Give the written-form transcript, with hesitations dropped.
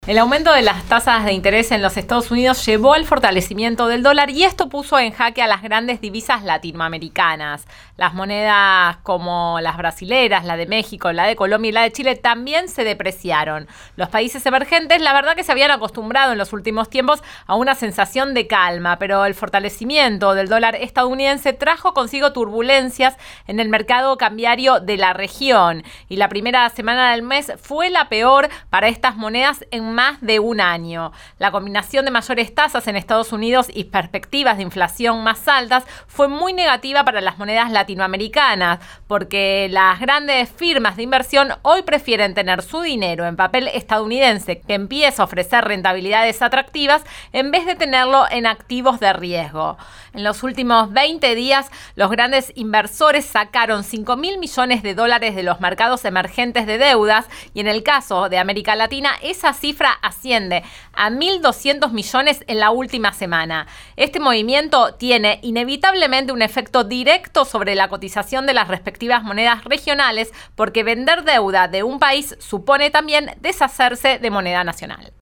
El aumento de las tasas de interés en los Estados Unidos llevó al fortalecimiento del dólar y esto puso en jaque a las grandes divisas latinoamericanas. Las monedas como las brasileras, la de México, la de Colombia y la de Chile también se depreciaron. Los países emergentes, la verdad que se habían acostumbrado en los últimos tiempos a una sensación de calma, pero el fortalecimiento del dólar estadounidense trajo consigo turbulencias en el mercado cambiario de la región y la primera semana del mes fue la peor para estas monedas en más de un año. La combinación de mayores tasas en Estados Unidos y perspectivas de inflación más altas fue muy negativa para las monedas latinoamericanas, porque las grandes firmas de inversión hoy prefieren tener su dinero en papel estadounidense que empieza a ofrecer rentabilidades atractivas en vez de tenerlo en activos de riesgo. En los últimos 20 días, los grandes inversores sacaron $5.000 millones de los mercados emergentes de deudas y en el caso de América Latina, esa cifra asciende a 1.200 millones en la última semana. Este movimiento tiene inevitablemente un efecto directo sobre la cotización de las respectivas monedas regionales porque vender deuda de un país supone también deshacerse de moneda nacional.